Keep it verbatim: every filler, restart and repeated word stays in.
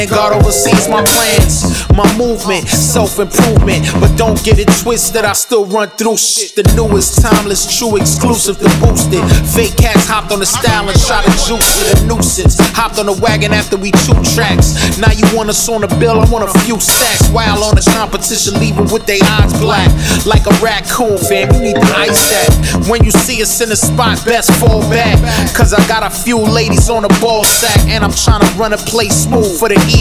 God oversees my plans, my movement, self-improvement. But don't get it twisted, I still run through shit. The newest, timeless, true, exclusive to boost it. Fake cats hopped on the style and shot a juice it. A nuisance, hopped on the wagon after we two tracks. Now you want us on the bill, I want a few stacks. While on the competition, leaving with they eyes black. Like a raccoon, fam, you need to ice that. When you see us in the spot, best fall back. Cause I got a few ladies on the ball sack. And I'm trying to run a play smooth for the E